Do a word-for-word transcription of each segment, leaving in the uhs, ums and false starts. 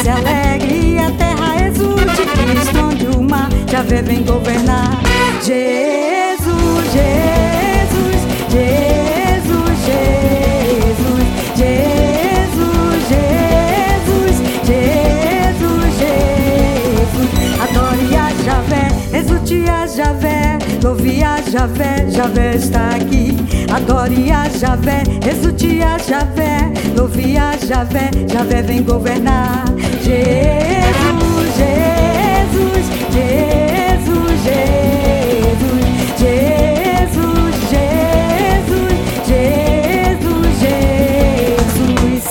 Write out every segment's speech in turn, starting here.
se alegre e a terra exulte, Cristo onde o mar Javé vem governar. Jesus, Jesus, Jesus, Jesus, Jesus, Jesus, Jesus, Jesus. Adore a Javé, exulte a Javé, louve a Javé, Javé está aqui. Adore a Javé, exulte a Javé, louve a Javé, Javé vem governar. Jesus, Jesus, Jesus, Jesus, Jesus, Jesus, Jesus, Jesus.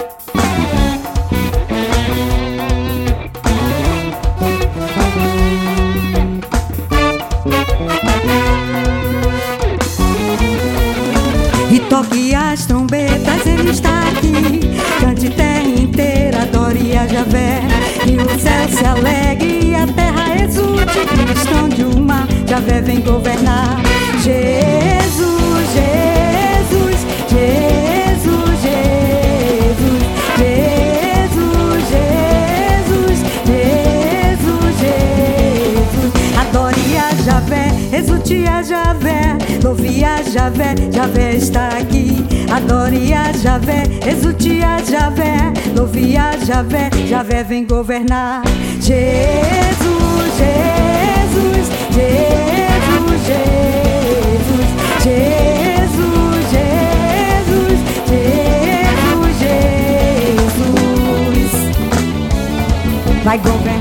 E toque as trombetas, ele está aqui. Cante terra inteira, adore a Javé. E o céu se alegre e a terra exulte, Cristo onde o mar Javé vem governar. Jesus, Jesus, Jesus, Jesus, Jesus, Jesus, Jesus, Jesus. Adore a Javé, exulte a Javé, louve a Javé, Javé está aqui. Adore a Javé, exulte a Javé, louve a Javé, Javé vem governar. Jesus, Jesus, Jesus, Jesus, Jesus, Jesus, Jesus, Jesus. Vai governar.